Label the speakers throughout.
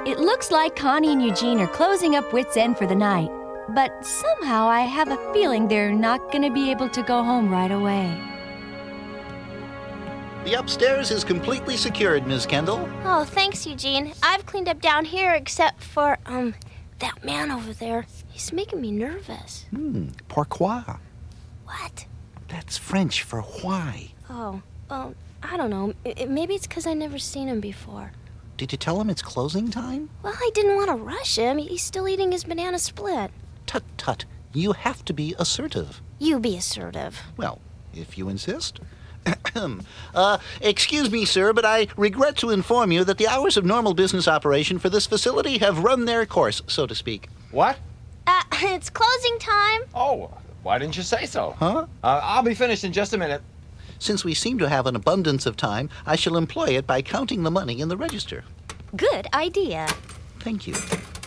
Speaker 1: It looks like Connie and Eugene are closing up Wits End for the night. But somehow I have a feeling they're not going to be able to go home right away.
Speaker 2: The upstairs is completely secured, Ms. Kendall.
Speaker 3: Oh, thanks, Eugene. I've cleaned up down here except for, that man over there. He's making me nervous.
Speaker 2: Pourquoi?
Speaker 3: What?
Speaker 2: That's French for why.
Speaker 3: Oh, well, I don't know. Maybe it's because I never seen him before.
Speaker 2: Did you tell him it's closing time?
Speaker 3: Well, I didn't want to rush him. He's still eating his banana split.
Speaker 2: Tut, tut. You have to be assertive.
Speaker 3: You be assertive.
Speaker 2: Well, if you insist. Excuse me, sir, but I regret to inform you that the hours of normal business operation for this facility have run their course, so to speak.
Speaker 4: What?
Speaker 3: It's closing time.
Speaker 4: Oh, why didn't you say so?
Speaker 2: Huh?
Speaker 4: I'll be finished in just a minute.
Speaker 2: Since we seem to have an abundance of time, I shall employ it by counting the money in the register.
Speaker 1: Good idea.
Speaker 2: Thank you.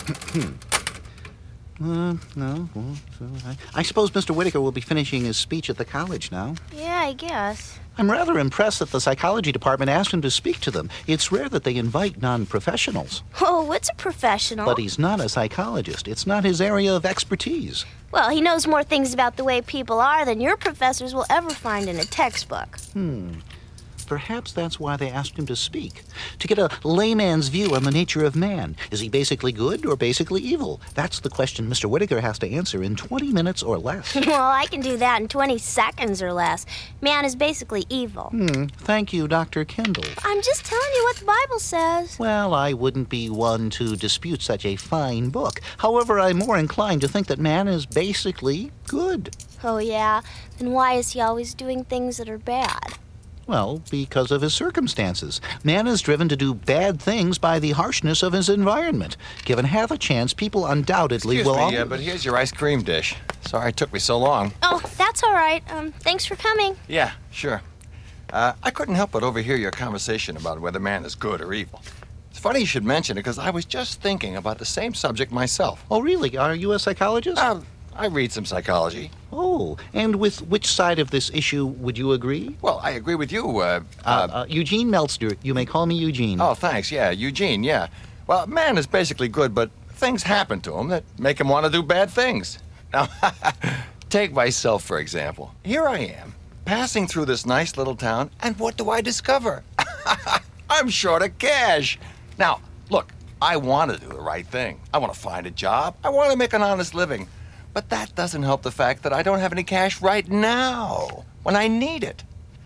Speaker 2: I suppose Mr. Whitaker will be finishing his speech at the college now.
Speaker 3: Yeah, I guess.
Speaker 2: I'm rather impressed that the psychology department asked him to speak to them. It's rare that they invite non-professionals.
Speaker 3: Oh, what's a professional?
Speaker 2: But he's not a psychologist. It's not his area of expertise.
Speaker 3: Well, he knows more things about the way people are than your professors will ever find in a textbook.
Speaker 2: Perhaps that's why they asked him to speak. To get a layman's view on the nature of man. Is he basically good or basically evil? That's the question Mr. Whitaker has to answer in 20 minutes or less.
Speaker 3: Well, I can do that in 20 seconds or less. Man is basically evil.
Speaker 2: Thank you, Dr. Kendall.
Speaker 3: I'm just telling you what the Bible says.
Speaker 2: Well, I wouldn't be one to dispute such a fine book. However, I'm more inclined to think that man is basically good.
Speaker 3: Oh, yeah? Then why is he always doing things that are bad?
Speaker 2: Well, because of his circumstances. Man is driven to do bad things by the harshness of his environment. Given half a chance, people undoubtedly will...
Speaker 4: Excuse me, but here's your ice cream dish. Sorry it took me so long.
Speaker 3: Oh, that's all right. Thanks for coming.
Speaker 4: Yeah, sure. I couldn't help but overhear your conversation about whether man is good or evil. It's funny you should mention it, because I was just thinking about the same subject myself.
Speaker 2: Oh, really? Are you a psychologist?
Speaker 4: I read some psychology.
Speaker 2: Oh, and with which side of this issue would you agree?
Speaker 4: Well, I agree with you.
Speaker 2: Eugene Meltzer. You may call me Eugene.
Speaker 4: Oh, thanks. Yeah, Eugene, yeah. Well, man is basically good, but things happen to him that make him want to do bad things. Now, take myself, for example. Here I am, passing through this nice little town, and what do I discover? I'm short of cash. Now, look, I want to do the right thing. I want to find a job. I want to make an honest living. But that doesn't help the fact that I don't have any cash right now, when I need it.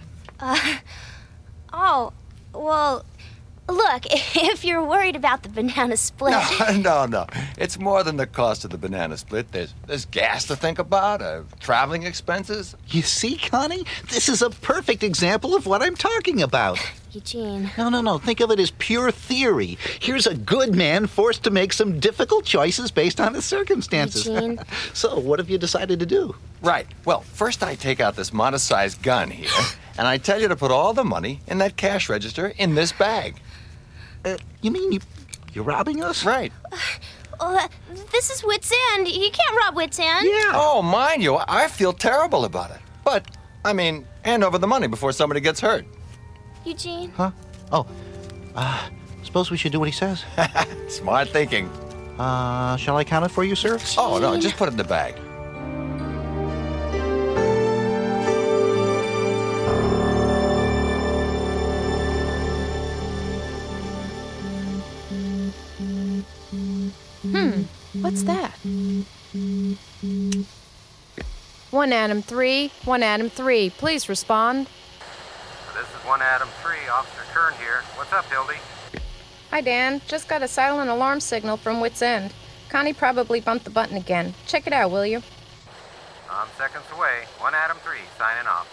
Speaker 3: Oh, well, look, if you're worried about the banana split...
Speaker 4: No. It's more than the cost of the banana split. There's gas to think about, traveling expenses.
Speaker 2: You see, Connie? This is a perfect example of what I'm talking about.
Speaker 3: Eugene.
Speaker 2: No. Think of it as pure theory. Here's a good man forced to make some difficult choices based on his circumstances.
Speaker 3: Eugene.
Speaker 2: So, what have you decided to do?
Speaker 4: Right. Well, first I take out this modest-sized gun here, and I tell you to put all the money in that cash register in this bag.
Speaker 2: You mean you're robbing us?
Speaker 4: Right.
Speaker 3: This is Wits End. You can't rob Wits End.
Speaker 2: Yeah.
Speaker 4: Oh, mind you, I feel terrible about it. But, hand over the money before somebody gets hurt.
Speaker 3: Eugene?
Speaker 2: Huh? Oh, suppose we should do what he says.
Speaker 4: Smart thinking.
Speaker 2: Shall I count it for you, sir?
Speaker 4: Oh, no, just put it in the bag.
Speaker 5: What's that? 1 Adam 3, 1 Adam 3. Please respond.
Speaker 6: This is 1 Adam 3, Officer Kern here. What's up, Hildy?
Speaker 5: Hi, Dan. Just got a silent alarm signal from Wits End. Connie probably bumped the button again. Check it out, will you?
Speaker 6: I'm seconds away. 1 Adam 3, signing off.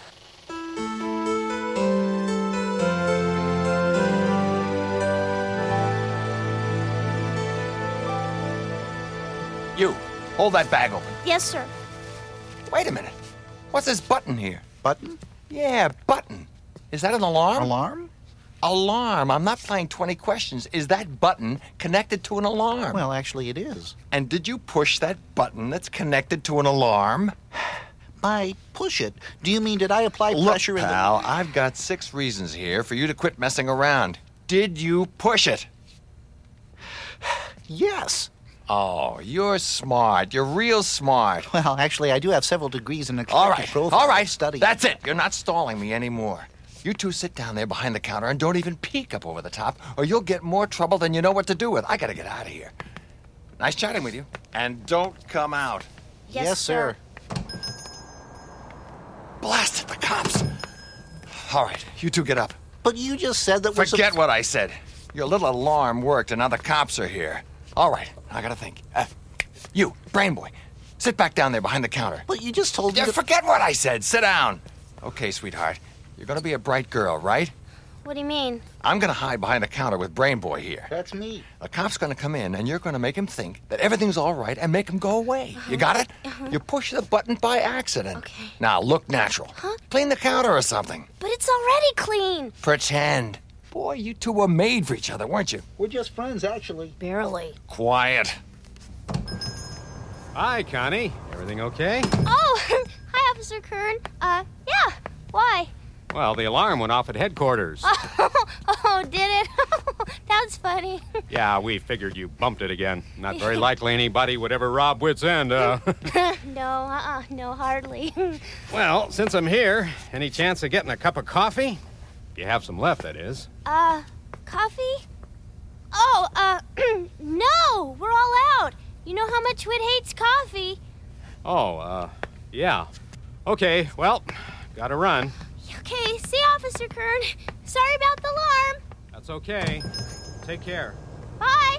Speaker 4: You, hold that bag open.
Speaker 3: Yes, sir.
Speaker 4: Wait a minute. What's this button here?
Speaker 2: Button?
Speaker 4: Yeah, button. Is that an alarm?
Speaker 2: Alarm?
Speaker 4: Alarm. I'm not playing 20 questions. Is that button connected to an alarm?
Speaker 2: Well, actually, it is.
Speaker 4: And did you push that button that's connected to an alarm?
Speaker 2: By push it, do you mean did I apply pressure
Speaker 4: Look,
Speaker 2: in the...
Speaker 4: pal, I've got 6 reasons here for you to quit messing around. Did you push it?
Speaker 2: Yes.
Speaker 4: Oh, you're smart. You're real smart.
Speaker 2: Well, actually, I do have several degrees in
Speaker 4: All
Speaker 2: extractive
Speaker 4: right,
Speaker 2: profile
Speaker 4: all right.
Speaker 2: study.
Speaker 4: That's it. You're not stalling me anymore. You two sit down there behind the counter and don't even peek up over the top, or you'll get more trouble than you know what to do with. I gotta get out of here. Nice chatting with you. And don't come out.
Speaker 2: Yes, sir.
Speaker 4: Blast it, the cops. All right, you two get up.
Speaker 2: But you just said that we're
Speaker 4: Forget what I said. Your little alarm worked and now the cops are here. All right, I gotta think. You, Brain Boy, sit back down there behind the counter.
Speaker 2: But you just told me
Speaker 4: Yeah,
Speaker 2: to...
Speaker 4: forget what I said. Sit down. Okay, sweetheart. You're gonna be a bright girl, right?
Speaker 3: What do you mean?
Speaker 4: I'm gonna hide behind the counter with Brain Boy here.
Speaker 2: That's me.
Speaker 4: The cop's gonna come in and you're gonna make him think that everything's all right and make him go away. You got it? You push the button by accident.
Speaker 3: Okay.
Speaker 4: Now, look natural.
Speaker 3: Huh?
Speaker 4: Clean the counter or something.
Speaker 3: But it's already clean.
Speaker 4: Pretend. Boy, you two were made for each other, weren't you?
Speaker 2: We're just friends, actually.
Speaker 3: Barely.
Speaker 4: Quiet.
Speaker 7: Hi, Connie. Everything okay?
Speaker 3: Oh, hi, Officer Kern. Yeah. Why?
Speaker 7: Well, the alarm went off at headquarters.
Speaker 3: Oh, did it? That's funny.
Speaker 7: Yeah, we figured you bumped it again. Not very likely anybody would ever rob Wits End.
Speaker 3: No, hardly.
Speaker 7: Well, since I'm here, any chance of getting a cup of coffee? If you have some left, that is.
Speaker 3: Coffee? Oh, no, we're all out. You know how much Whit hates coffee.
Speaker 7: Oh, yeah. Okay, well, gotta run.
Speaker 3: Okay, see you, Officer Kern. Sorry about the alarm.
Speaker 7: That's okay. Take care.
Speaker 3: Bye.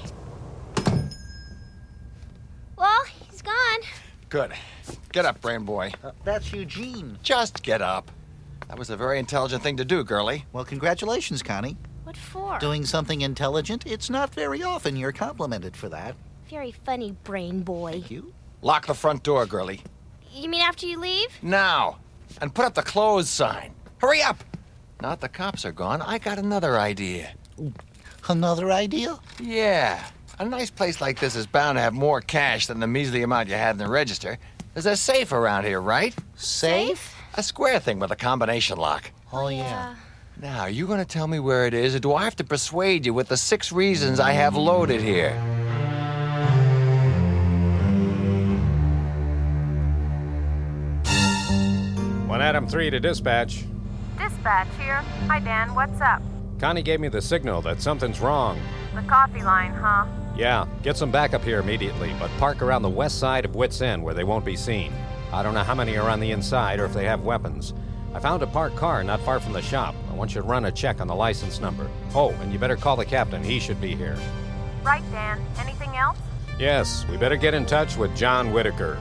Speaker 3: Well, he's gone.
Speaker 4: Good. Get up, Brain Boy.
Speaker 2: That's Eugene.
Speaker 4: Just get up. That was a very intelligent thing to do, girlie.
Speaker 2: Well, congratulations, Connie.
Speaker 3: What for?
Speaker 2: Doing something intelligent, it's not very often you're complimented for that.
Speaker 3: Very funny, Brain Boy.
Speaker 2: Thank you.
Speaker 4: Lock the front door, girlie.
Speaker 3: You mean after you leave?
Speaker 4: Now. And put up the closed sign. Hurry up. Now that the cops are gone, I got another idea.
Speaker 2: Another idea?
Speaker 4: Yeah. A nice place like this is bound to have more cash than the measly amount you had in the register. There's a safe around here, right?
Speaker 2: Safe?
Speaker 4: A square thing with a combination lock.
Speaker 2: Oh, yeah.
Speaker 4: Now, are you going to tell me where it is, or do I have to persuade you with the 6 reasons I have loaded here?
Speaker 7: One Adam 3 to dispatch.
Speaker 8: Dispatch here. Hi, Dan. What's up?
Speaker 7: Connie gave me the signal that something's wrong.
Speaker 8: The coffee line, huh?
Speaker 7: Yeah, get some backup here immediately, but park around the west side of Wits End where they won't be seen. I don't know how many are on the inside or if they have weapons. I found a parked car not far from the shop. I want you to run a check on the license number. Oh, and you better call the captain. He should be here.
Speaker 8: Right, Dan. Anything else?
Speaker 7: Yes, we better get in touch with John Whitaker.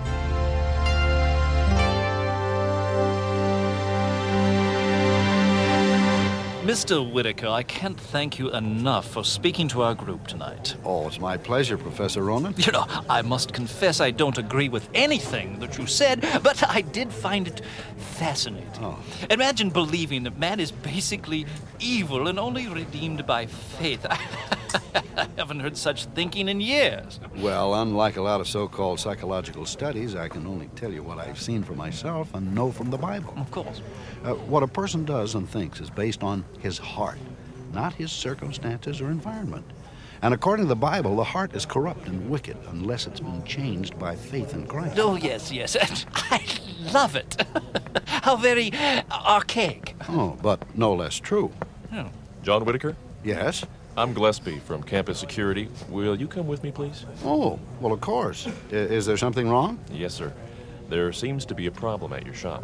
Speaker 9: Mr. Whitaker, I can't thank you enough for speaking to our group tonight.
Speaker 10: Oh, it's my pleasure, Professor Ronan.
Speaker 9: You know, I must confess I don't agree with anything that you said, but I did find it fascinating.
Speaker 10: Oh.
Speaker 9: Imagine believing that man is basically evil and only redeemed by faith. I haven't heard such thinking in years.
Speaker 10: Well, unlike a lot of so-called psychological studies, I can only tell you what I've seen for myself and know from the Bible.
Speaker 9: Of course.
Speaker 10: What a person does and thinks is based on his heart, not his circumstances or environment. And according to the Bible, the heart is corrupt and wicked unless it's been changed by faith in Christ.
Speaker 9: Oh, yes. I love it. How very archaic.
Speaker 10: Oh, but no less true.
Speaker 9: Oh.
Speaker 11: John Whitaker?
Speaker 10: Yes?
Speaker 11: I'm Gillespie from Campus Security. Will you come with me, please?
Speaker 10: Oh, well, of course. Is there something wrong?
Speaker 11: Yes, sir. There seems to be a problem at your shop.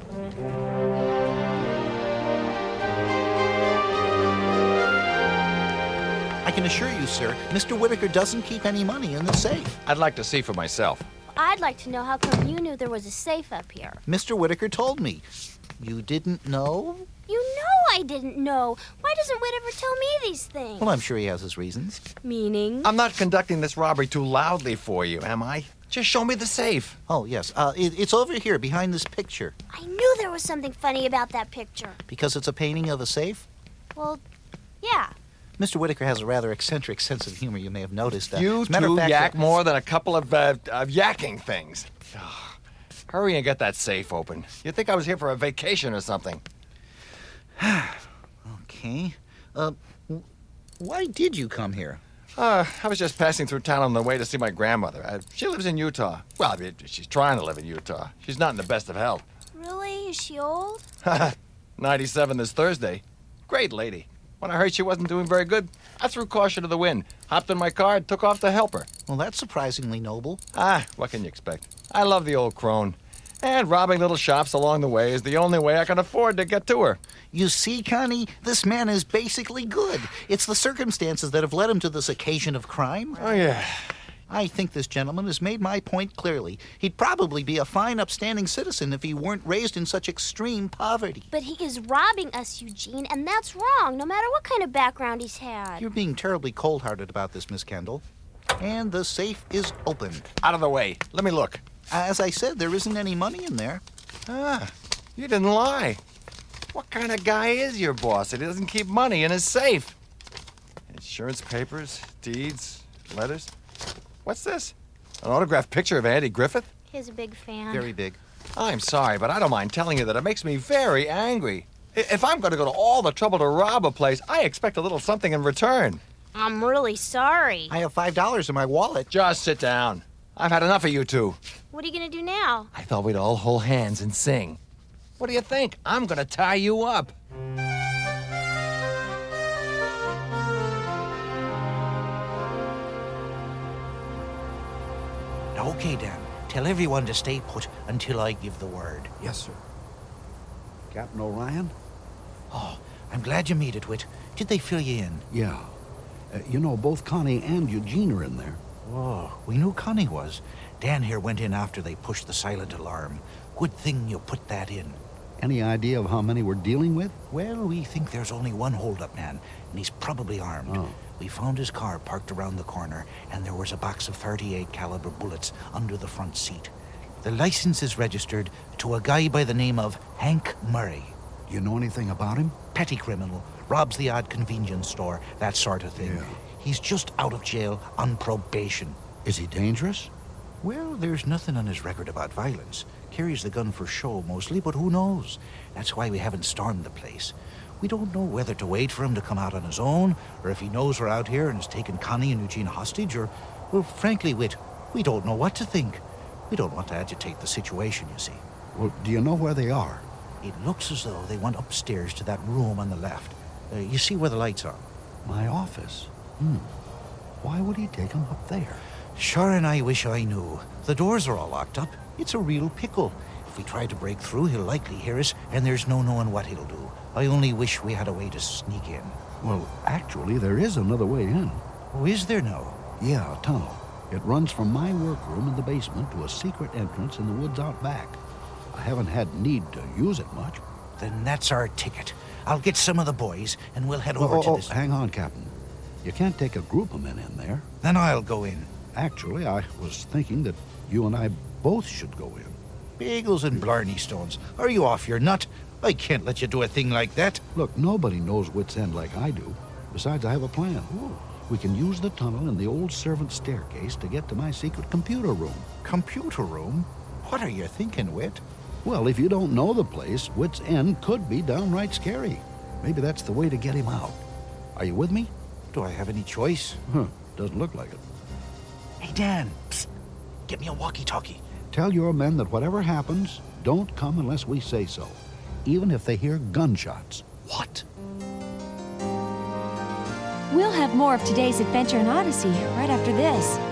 Speaker 2: I can assure you, sir, Mr. Whitaker doesn't keep any money in the safe.
Speaker 4: I'd like to see for myself.
Speaker 3: I'd like to know how come you knew there was a safe up here.
Speaker 2: Mr. Whitaker told me. You didn't know?
Speaker 3: You know I didn't know. Why doesn't Whit ever tell me these things?
Speaker 2: Well, I'm sure he has his reasons.
Speaker 3: Meaning?
Speaker 4: I'm not conducting this robbery too loudly for you, am I? Just show me the safe.
Speaker 2: Oh, yes. It's over here, behind this picture.
Speaker 3: I knew there was something funny about that picture.
Speaker 2: Because it's a painting of a safe?
Speaker 3: Well, yeah.
Speaker 2: Mr. Whitaker has a rather eccentric sense of humor, you may have noticed.
Speaker 4: You
Speaker 2: as a matter of
Speaker 4: two
Speaker 2: fact,
Speaker 4: yak more than a couple of yakking things. Hurry and get that safe open. You'd think I was here for a vacation or something.
Speaker 2: Okay. Why did you come here?
Speaker 4: I was just passing through town on the way to see my grandmother. She lives in Utah. Well, I mean, she's trying to live in Utah. She's not in the best of health.
Speaker 3: Really? Is she old?
Speaker 4: 97 this Thursday. Great lady. When I heard she wasn't doing very good, I threw caution to the wind, hopped in my car, and took off to help her.
Speaker 2: Well, that's surprisingly noble.
Speaker 4: What can you expect? I love the old crone. And robbing little shops along the way is the only way I can afford to get to her.
Speaker 2: You see, Connie, this man is basically good. It's the circumstances that have led him to this occasion of crime.
Speaker 4: Oh, yeah.
Speaker 2: I think this gentleman has made my point clearly. He'd probably be a fine, upstanding citizen if he weren't raised in such extreme poverty.
Speaker 3: But he is robbing us, Eugene, and that's wrong, no matter what kind of background he's had.
Speaker 2: You're being terribly cold-hearted about this, Miss Kendall. And the safe is open.
Speaker 4: Out of the way. Let me look.
Speaker 2: As I said, there isn't any money in there.
Speaker 4: You didn't lie. What kind of guy is your boss that doesn't keep money in his safe? Insurance papers, deeds, letters. What's this? An autographed picture of Andy Griffith?
Speaker 3: He's a big fan.
Speaker 2: Very big.
Speaker 4: I'm sorry, but I don't mind telling you that it makes me very angry. If I'm going to go to all the trouble to rob a place, I expect a little something in return.
Speaker 3: I'm really sorry.
Speaker 2: I have $5 in my wallet.
Speaker 4: Just sit down. I've had enough of you two.
Speaker 3: What are you going to do now?
Speaker 4: I thought we'd all hold hands and sing. What do you think? I'm going to tie you up.
Speaker 2: Okay, Dan. Tell everyone to stay put until I give the word.
Speaker 10: Yes, sir. Captain O'Ryan?
Speaker 2: Oh, I'm glad you made it, Whit. Did they fill you in?
Speaker 10: Yeah. You know, both Connie and Eugene are in there.
Speaker 2: Oh, we knew Connie was. Dan here went in after they pushed the silent alarm. Good thing you put that in.
Speaker 10: Any idea of how many we're dealing with?
Speaker 2: Well, we think there's only one hold-up man, and he's probably armed.
Speaker 10: Oh.
Speaker 2: We found his car parked around the corner, and there was a box of 38 caliber bullets under the front seat. The license is registered to a guy by the name of Hank Murray.
Speaker 10: You know anything about him?
Speaker 2: Petty criminal, robs the odd convenience store, that sort of thing.
Speaker 10: Yeah.
Speaker 2: He's just out of jail on probation.
Speaker 10: Is he dangerous?
Speaker 2: Well, there's nothing on his record about violence. Carries the gun for show mostly, but who knows? That's why we haven't stormed the place. We don't know whether to wait for him to come out on his own, or if he knows we're out here and has taken Connie and Eugene hostage, or, well, frankly, Whit, we don't know what to think. We don't want to agitate the situation, you see.
Speaker 10: Well, do you know where they are?
Speaker 2: It looks as though they went upstairs to that room on the left. You see where the lights are?
Speaker 10: My office. Why would he take him up there?
Speaker 2: Sure, and I wish I knew. The doors are all locked up. It's a real pickle. If we try to break through, he'll likely hear us, and there's no knowing what he'll do. I only wish we had a way to sneak in.
Speaker 10: Well, actually, there is another way in.
Speaker 2: Oh, is there now?
Speaker 10: Yeah, a tunnel. It runs from my workroom in the basement to a secret entrance in the woods out back. I haven't had need to use it much.
Speaker 2: Then that's our ticket. I'll get some of the boys, and we'll head over to this...
Speaker 10: Hang on, Captain. You can't take a group of men in there.
Speaker 2: Then I'll go in.
Speaker 10: Actually, I was thinking that you and I both should go in.
Speaker 2: Bagels and Blarney Stones. Are you off your nut? I can't let you do a thing like that.
Speaker 10: Look, nobody knows Wits End like I do. Besides, I have a plan. We can use the tunnel and the old servant staircase to get to my secret computer room.
Speaker 2: Computer room? What are you thinking, Whit?
Speaker 10: Well, if you don't know the place, Wits End could be downright scary. Maybe that's the way to get him out. Are you with me?
Speaker 2: Do I have any choice?
Speaker 10: Doesn't look like it.
Speaker 2: Hey, Dan. Psst. Get me a walkie-talkie.
Speaker 10: Tell your men that whatever happens, don't come unless we say so. Even if they hear gunshots.
Speaker 2: What?
Speaker 1: We'll have more of today's adventure in Odyssey right after this.